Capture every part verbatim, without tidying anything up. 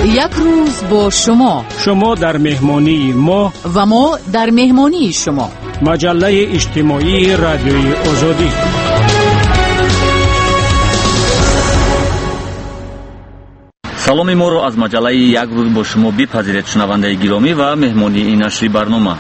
یک روز با شما، شما در مهمانی ما و ما در مهمانی شما. مجله اجتماعی رادیوی آزادی. саломи моро аз маҷаллаи як рӯз бо шумо бипазиред, шунавандаи гиромӣ ва меҳмони ин нашри барнома.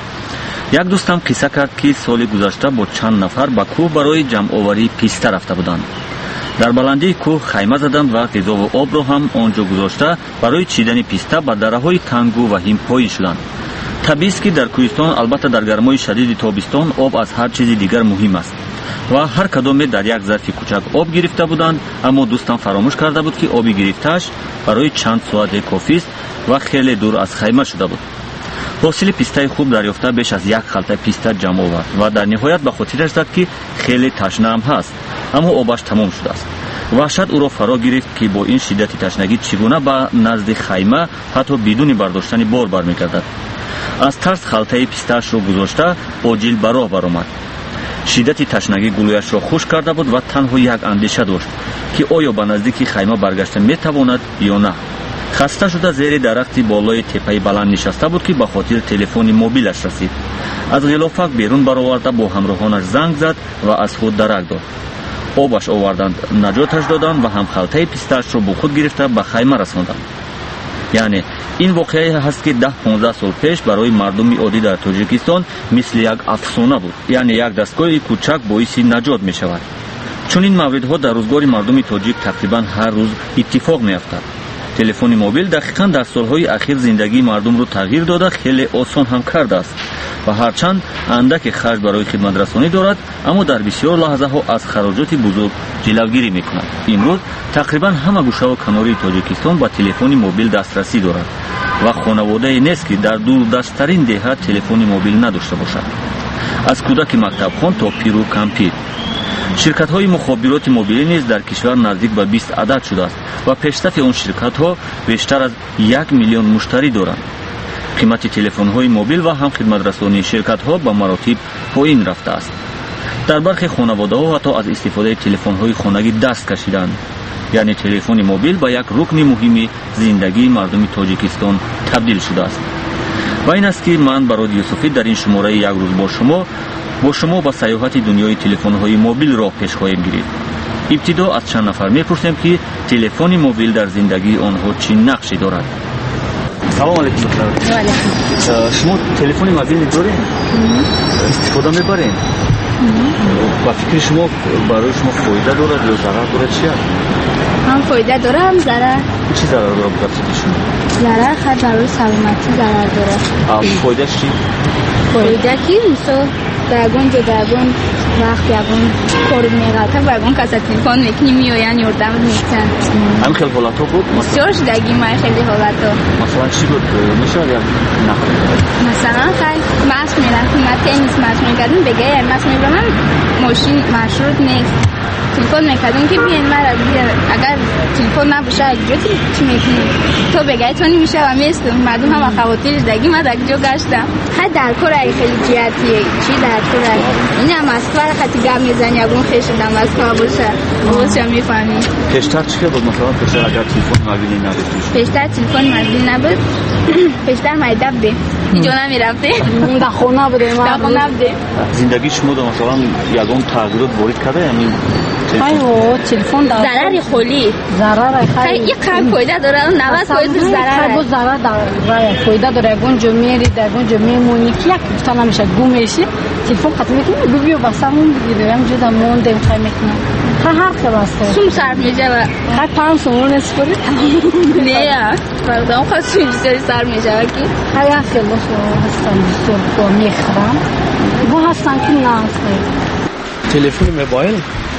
як дӯстам қисса кард ки соли гузашта бо чанд нафар ба кӯҳ барои ҷамъоварии писта рафта буданд. дар баландии кӯҳ хайма заданд ва ғизову обро ҳам он ҷо гузошта барои чидани писта ба дараҳои тангу ва ҳимпоин шуданд. табист ки дар кӯҳистон, албатта дар гармои шадиди тобистон, об аз ҳар чизи дигар муҳим аст ва ҳар кадоме дар як зарфи кӯчак об гирифта буданд, аммо дӯстам фаромӯш карда буд ки оби гирифтааш барои чанд соате кофист ва хеле дур аз хайма шуда буд. ҳосили пистаи хуб дарёфта беш аз як халта писта ҷамъ овард ва дар ниҳоят ба хотираш зад ки хеле ташнаам ҳаст, аммо обаш тамом шудааст. ваҳшат ӯро фаро гирифт ки бо ин шиддати ташнагӣ чӣ гуна ба назди хайма ҳатто бидуни бардоштани бор бармегардад. аз тарс халтаи пистаашро гузошта оҷил ба роҳ баромад. шиддати ташнагӣ гулӯяшро хушк карда буд ва танҳо як андеша дошт ки оё ба наздики хайма баргашта метавонад ё на. хаста шуда зери дарахти болои теппаи баланд нишаста буд ки ба хотир телефони мобилаш расид. аз ғилофак берун бароварда бо ҳамроҳонаш занг зад ва аз худ дарак дод. обаш оварданд, наҷоташ доданд ва ҳам халтаи пистаашро бо худ гирифта ба хайма расонданд. яъне ин воқеае ҳаст ки даҳ понздаҳ сол пеш барои мардуми оддӣ дар тоҷикистон мисли як афсона буд, яъне як дастгоҳи кӯчак боиси наҷот мешавад. чунин мавридҳо дар рӯзгори мардуми тоҷик тақрибан ҳар рӯз иттифоқ меафтад. телефони мобил дақиқан дар солҳои ахир зиндагии мардумро тағйир дода хеле осон ҳам кардааст ва ҳарчанд андаке харҷ барои хидматрасонӣ дорад, аммо дар бисёр лаҳзаҳо аз хароҷоти бузург ҷилавгирӣ мекунад. имрӯз тақрибан ҳама гӯшаву канори тоҷикистон ба телефони мобил дастрасӣ дорад ва хонаводае нест ки дар дурдасттарин деҳа телефони мобил надошта бошад, аз кӯдаки мактабхон то пиру кампир. ширкатҳои мухобироти мобилӣ низ дар кишвар наздик ба бист адад шудааст ва пешсафи он ширкатҳо бештар аз як миллион муштарӣ доранд. қимати телефонҳои мобил ва ҳам хидматрасонии ширкатҳо ба маротиб поин рафтааст. дар бархе хонаводаҳо ҳатто аз истифодаи телефонҳои хонагӣ даст кашиданд, яъне телефони мобил ба як рукни муҳими зиндагии мардуми тоҷикистон табдил шудааст. ва ин аст ки ман Барод Юсуфӣ дар ин шумораи як рӯз бо шумо бо шумо ба саёҳати дунёи телефонҳои мобил роҳ пеш хоҳем гирифт. ибтидо аз чанд нафар мепурсем ки телефони мобил дар зиндагии онҳо чӣ нақше дорад. салом алейкум. шумо телефони мобилӣ доред? истифода мебаред? ба фикри шумо барои шумо фоида дорад ё зарар дорад? чи аст? ҳам фоида дорад, ҳам зарар. чӣ зарар дорад ба фикри шумо? зарар хат барои саломатӣ зарар дорад. фоидаш чӣ? фоида ки мисол дар ягон ҷо дар ягон вақт ягон кору меғалта ба ягон каса телефон мекунӣ, меоянд ёрдамат мекунанд. ҳамин хел ҳолатҳо буд? бисёр шудагӣ ман хеле ҳолатҳо. масалан чӣ буд? мешавад як нақл? масалан хай маст мерафтем, ман теннис маст мекардам, бегаи маст мебарамам, мошин маршрут нест, телефон мекардам ки биен мара биен, агар телефон набоша ҷоти чӣ мекунӣ? то бегаи то намешавам, местам мардум ҳама хавотири шудагӣ, ман дар ҷо гаштам. ҳай дар кораи хеле ҷиҳати чӣ дар кораи ина Москва хати гап мезани ягон хешидам Москва боша боша мефаҳмӣ. пештар чӣ хел буд? масалан пештар агар телефон мобилӣ набуд? пештар телефон мобилӣ набуд, пештар майда будем, иҷо намерафтем, дар хона будем, дар хона будем. зиндагии шумода масалан ягон тағйирот ворид карда? Яъни айо телефон дар зарари холӣ, зарар хай ин қадр фоида дорад, навад фоида зарар аст. зарар дар фоида дорад. ягон ҷо мери, дар ягон ҷо мемонӣ ки як гуфта намешад, гум мешӣ, телефон қатъ мекунӣ, бибиё ба самон бигирем, ҳамҷода мондем, хай мекунам. хай ҳар хел аст. сум сарф мешавад. хай панҷ сомон сипорӣ не фардам хай сум бисёри сарф мешавад ки хай як хел ҳастан бисёр бо мехӯрам, бо ҳастан ки на ҳастан. телефони мобайл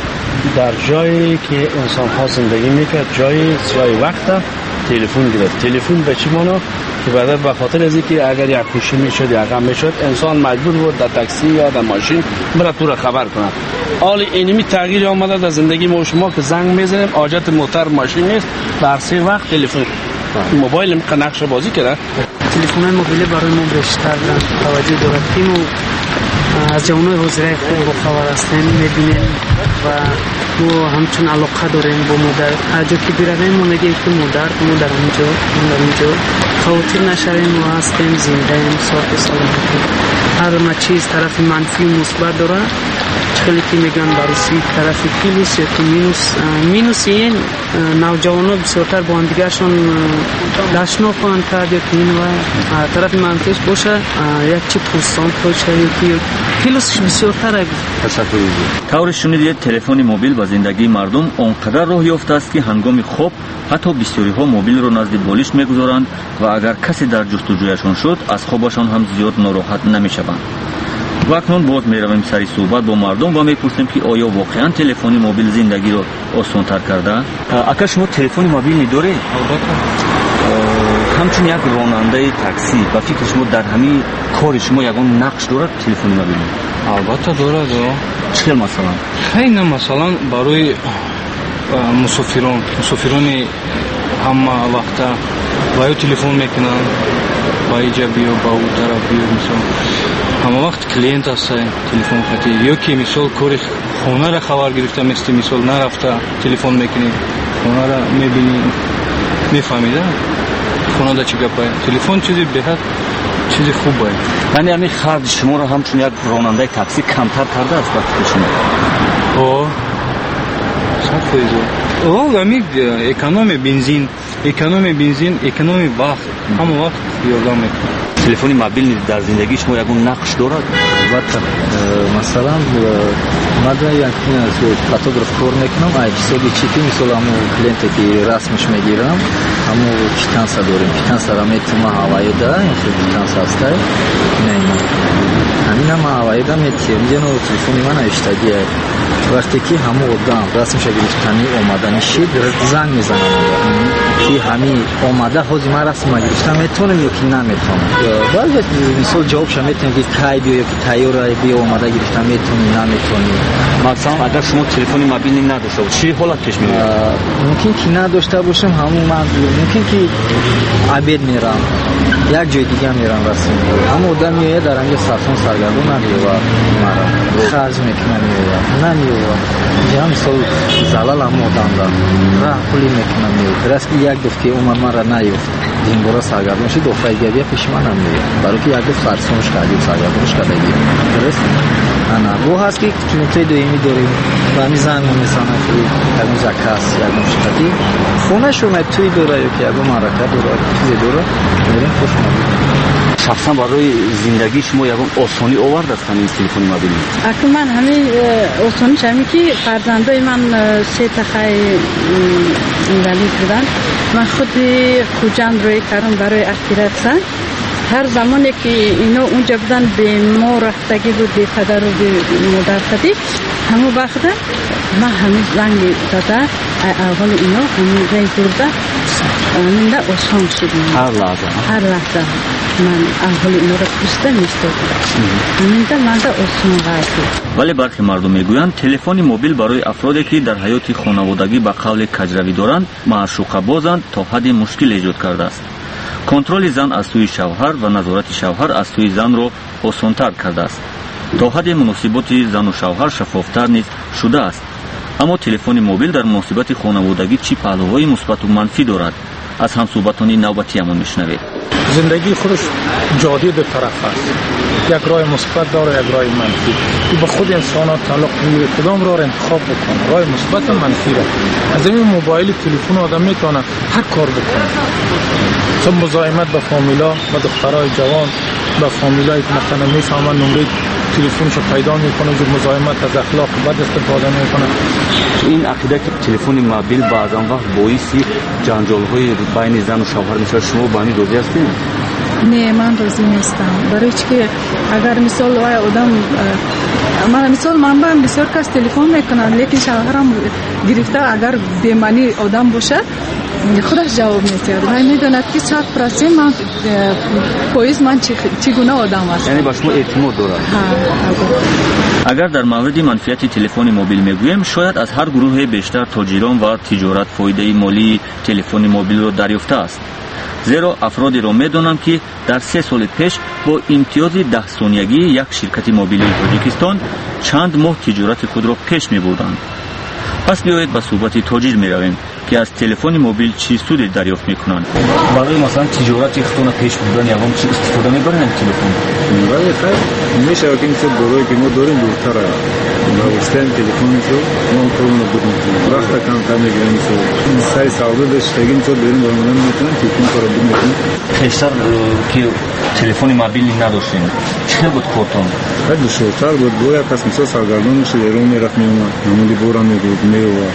дар ҷое ки инсонҳо зиндагӣ мекард, ҷои сиёи вақта телефон гирифт. телефон ба чӣ маъно? ки баъдан ба хотир аз ин ки агар як кушӣ мешуд, як ғам мешуд, инсон маҷбур буд дар таксӣ ё дар машин бирад тура хабар кунад. ҳоли иними тағйири омада дар зиндагии мо шумо ки занг мезанем, ҳоҷати мотор машин нест, бар се вақт телефон мобайл нақша бозӣ карда. телефонҳои мобилӣ барои мо бештар таваҷҷӯҳ дорад ки мо аз ҷавонои ҳозираи хуб бохабар ҳастем, мебинем ва ما همچون علاقه داریم با مادر. هر جا که برویم ما میگیم که مادر مادر اینجا مادر اینجا خاطر نشویم و هستیم زنده صاف سلامتی. هر ما چیز طرف منفی و مثبت داره. چخیلی که میگن بررسی طرف پلوس یا که مینوس مینوس این نوجوانا بسیارتر با هم دیگرشان دشنا خواهند کرد یا که این و طرف منفیش باشه یک چی پوستان باشه یا که پلوسش بسیارتر اگه طور شنیدید تلفن موبیل با زندگی مردم اونقدر راه یافته است که هنگام خواب حتی بسیاری ها موبیل رو نزد بالش میگذارند و اگر کسی در جستجویشان شد از خوابشان هم زیاد ناراحت نمیشوند. و اکنون باز میرویم سری صحبت با مردم و میپرسیم که آیا واقعا تلفن موبیل زندگی رو آسان‌تر کرده؟ اگر شما تلفن موبیل نداره همچون یک راننده تاکسی و فکر شما در همین کار شما یگان نقش دارد تلفن موبیل؟ البته دارد. چه مثلا؟ خیلی مثلا برای مسافران مسافران همه وقتا با تلفن میکنن با اینجا بیا با اون طرف بیا مثلا همه وقت کلینت هست تلفن خطی یا که مثال کاری خونه را خبر گرفته مثل مثال نرفته تلفن میکنی خونه را میبینی میفهمیده خونه دا چی گپه تلفن چیزی بهت چیزی خوب باید. یعنی همین خرج شما را همچون یک راننده تاکسی کمتر کرده است وقتی شما؟ آه صد فیض آه همین اکانومی بنزین اکانومی بنزین اکانومی وقت همه وقت یادم میکنه. تلفن موبیل در زندگی شما یگان نقش دارد؟ البته مثلا من یک فوتوگراف کار میکنم ای حسابی چیتی مثلا همون کلینتی که رسمش میگیرم همون کیتانسا داریم کیتانسا را میتونم هوایی ده این کیتانسا هست نه همین هم هوایی ده میتونم اینجا نو تلفنی من اشتگیه وقتی که همون آدم رسمش گرفتنی اومدنی شید زنگ میزنم که همین اومده حاضی من رسم گرفتم میتونم یا که نمیتونم بعد مثال جواب شما میتونم که کی بیا یا که تیار بیا اومده گرفتم میتونی نمیتونی. مثلا اگر شما تلفن موبیلی نداشته باشید چه حالت پیش میاد؟ ممکن که نداشته باشم همون من ممکن که عبید میرم یک جای دیگه میرم رسم همون آدم میاد در اینجا سرسون سرگردون نمیاد مرا خرج میکنم میاد نمیاد اینجا مثال زلال هم آدم دارم راه پولی میکنم میاد راست که یک دفعه عمر من را نیفت این بارا سرگردون شد دفعه دیگه پیش من هم میاد برای که یک دفعه فرسونش کردیم سرگردونش کردیم درست انا بو هست که چونته دویمی داریم و همین زن مثلا توی یک زکاس یک مشکلی خونه شما توی دوره یا که یک مرکه دوره چیزی دوره میریم خوش میاد. شخصا برای زندگی شما یگان آسانی آورد است همین تلفن موبیل؟ اکنون من همین آسانیش همین که فرزندای من سه تخی انولی کردن من خود خوجند روی کردم برای اخیرت هر زمانی که اینا اونجا بودن به ما رفتگی بود به پدر و به مادر خدی همون وقت من همین زنگ داده اول اینا همین رای برده همین ده آسان شد هر لحظه هر لحظه من اول اینا را پوسته میستاد همین ده من ده آسان قرد. ولی برخی مردم میگویند تلفن موبیل برای افرادی که در حیات خانوادگی به قول کجروی دارند معشوقه بازند تا حد مشکل ایجاد کرده است. کنترل زن از سوی شوهر و نظارت شوهر از سوی زن را آسان‌تر کرده است. تا حد مناسبات زن و شوهر شفافتر نیز شده است. اما تلفن موبیل در مناسبات خانوادگی چی پهلوهای مثبت و منفی دارد؟ از همصحبتان نوبتی همان میشنوید. زندگی خودش جادی دو طرف است. یک راه مثبت داره یک راه منفی. تو به خود انسان ها تعلق میگیره کدام راه را انتخاب بکنه. راه مثبت و منفی را. از این موبایل تلفن آدم میتونه هر کار بکنه. چون مزاحمت با فامیلا و دخترای جوان با فامیلای که مثلا میفهمن نمره تلفنشو پیدا میکنه جو مزاحمت از اخلاق بد استفاده میکنه. این عقیده که تلفن موبیل بعضا وقت باعث جنجال‌های بین زن و شوهر میشه شما با این راضی هستید؟ نه من راضی نیستم برای که اگر مثال وای آدم من مثال من با بسیار کس تلفن میکنن لیکن شوهرم گرفته اگر بیمانی آدم باشه خودش جواب میتید و میدوند که صد درصد من پویز من چگونه آدم هستم یعنی با شما اعتماد دارد. اگر در مورد منفیت تلفن موبیل میگویم شاید از هر گروه بیشتر تاجران و تجارت فایده مالی تلفن موبیل را دریافته است. زیرا افرادی را میدانم که در سه سال پیش با امتیاز ده ثانیگی یک شرکت موبیلی تاجیکستان چند ماه تجارت خود را پیش می بردند. پس بیایید به صحبت تاجر میرویم که از تلفن موبیل چی سودی دریافت میکنند. برای مثلا تجارت خودتون پیش بردن یوم چی استفاده میبرین از تلفن؟ بله خیر میشه که این چه برای که ما داریم دورتر ما استان تلفن شو ما کارونه بودیم وقت کم کم میگیریم شو سای سعودی داشت تگین تو بریم برام میتونن تلفن کارو بکنیم. پیشتر که تلفن موبیل نداشتین چه بود کارتون؟ خیلی شورتر بود باید پس مثلا سرگردان میشه یارو میرفت میومد همونی بورا میگود میو و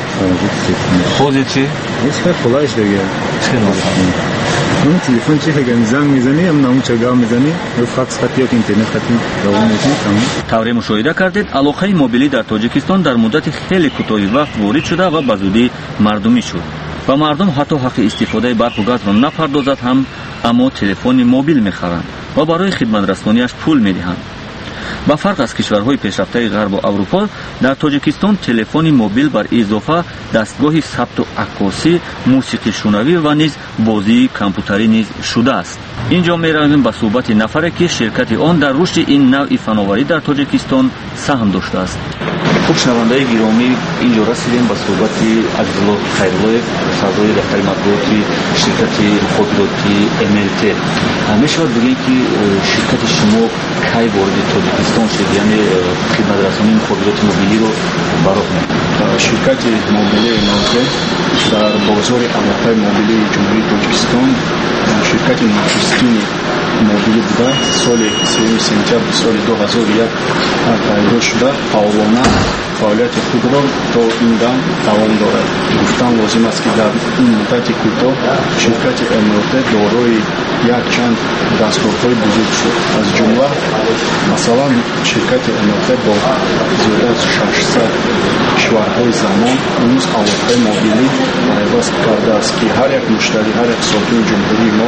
خوزی چی؟ هیچ خیلی خلاش دیگه چه نوشتن؟ اون تلفن چی هگن زنگ میزنی هم نمون چگاه میزنی یا فاکس خطی یا اینترنت خطی روان میکنی تمام. طوری مشاهده کردید علاقه موبیلی در تاجیکستان در مدت خیلی کوتاهی وقت وارد شده و به زودی مردمی شد و مردم حتی حق استفاده برق و گاز را نپردازد هم اما تلفن موبیل میخرند و برای خدمت رسانیش پول میدهند. با فرق از کشورهای پیشرفته غرب و اروپا در تاجیکستان تلفن موبیل بر اضافه دستگاه ثبت و عکاسی، موسیقی شنوی و نیز بازی کامپیوتری نیز شده است. اینجا میرویم به صحبت نفری که شرکت آن در رشد این نوع فناوری در تاجیکستان سهم داشته است. خوب شنوندگان گرامی اینجا رسیدیم به صحبت عزیزالله خیرالله صدر دفتر مطبوعاتی شرکت مخابراتی ام ال تی. میشود بگید که شرکت شما کی وارد تاجیکستان شد یعنی خدمت رسانی مخابرات موبیلی رو برآورد؟ شرکت موبیلی ام ال تی در بازار علاقه موبیلی جمهوری تاجیکستان شرکت نخستین موبیلی بوده. سال سوم سپتامبر سال دو هزار و یک پیدا شده. فعالانه فعالیت خود را تا این دم دوام دارد. گفتن لازم است که در این مدت کوتاه شرکت ام ال تی دارای یک چند دستگاه‌های بزرگ شد. از جمله مثلا شرکت ام ال تی با زیاد از ششصد کشورهای زمان امروز علاقه موبیلی پیوست کرده است که هر یک مشتری هر یک ساکن جمهوری ما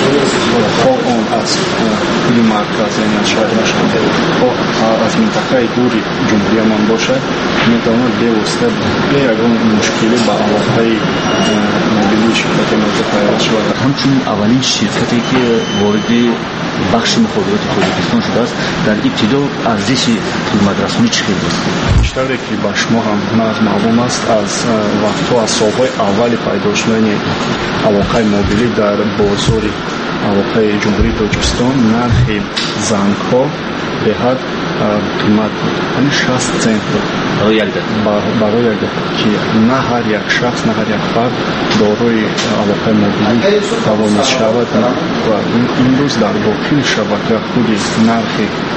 خواه آن از کل مرکز یعنی از شهر نشده خواه از منطقه دوری جمهوری من باشد میتواند بیوسته به یگان مشکلی با علاقه موبیلی شرکت ام ال تی پیوست شود. همچون اولین شرکتی که وارد بخش مخابرات تاجیکستان شده است در ابتدا ارزش خدمت رسانی چقدر است؟ بیشتر که با شما هم معلوم است از وقتها از سالهای اول پیدا شدن علاقه موبیلی در بازار علاقه جمهوری تاجیکستان نرخ زنگ‌ها به حد قیمت یعنی شصت سنت برای یک دقیقه برای یک دقیقه که نه هر یک شخص نه هر یک فرد دارای علاقه موبیلی توانست شود و امروز در باقی شبکه خود نرخ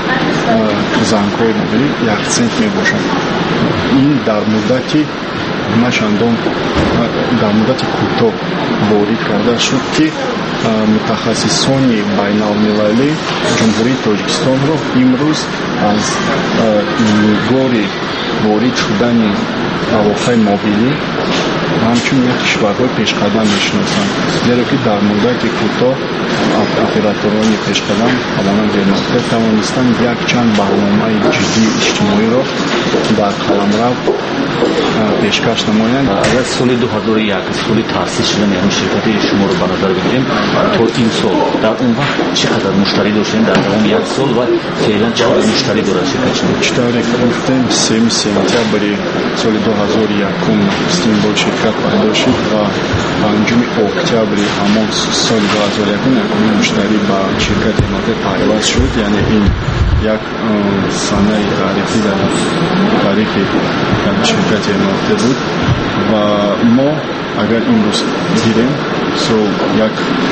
زنگ‌های موبیلی یک سنت می باشد. این در مدتی نشاندان در مدت کوتاه وارد کرده شد که متخصصان بین المللی جمهوری تاجیکستان را امروز از نگاه وارد شدن علاقه موبیلی همچون یک کشورهای پیشقدم میشناسند. زیرا که در مدت کوتاه اپراتوران پیشقدم همانند ام ال تی توانستند یک چند برنامه جدی اجتماعی را در قلمرو پیشکش نمایند. اگر سال دو هزار و یک سال تأسیس شدن این شرکت شما رو به نظر بگیریم تا این سال در اون وقت چقدر مشتری داشتین در اون یک سال و فعلا چقدر مشتری داره شرکت شما؟ بیشتر گفتیم سوم سپتامبر سال دو هزار و یک استانبول شرکت پیدا شد و پنجم اکتبر همان سال دو هزار و یک یکمین مشتری با شرکت ام ال تی پیوست شد. یعنی این یک سنه تاریخی در تاریخ شرکت ام ال تی بود و ما اگر امروز دیدیم سو یک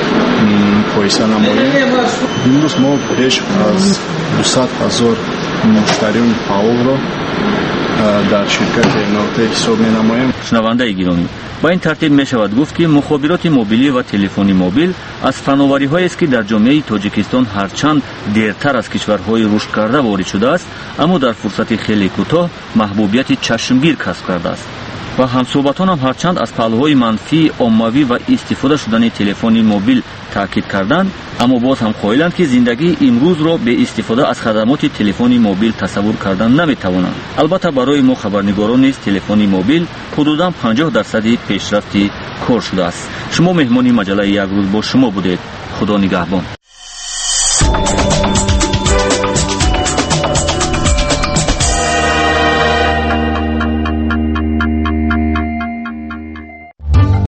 پایسه نماییم امروز ما بیش از دویست هزار مشتریان فعال را در شرکت ام ال تی حساب می نماییم. شنونده گرامی با این ترتیب می شود گفت که مخابرات موبیلی و تلفنی موبیل از فناوری هایی است که در جامعه تاجیکستان هرچند دیرتر از کشورهای رشد کرده وارد شده است اما در فرصت خیلی کوتاه محبوبیت چشمگیر کسب کرده است و همصحبتان هم هرچند از پهلوهای منفی عمومی و استفاده شدن تلفن موبیل تاکید کردند اما باز هم قائلند که زندگی امروز را به استفاده از خدمات تلفن موبیل تصور کردن نمیتوانند. البته برای ما خبرنگاران نیز تلفن موبیل حدوداً پنجاه درصد پیشرفت کار شده است. شما مهمان مجله یک روز با شما بودید. خدا نگهبان.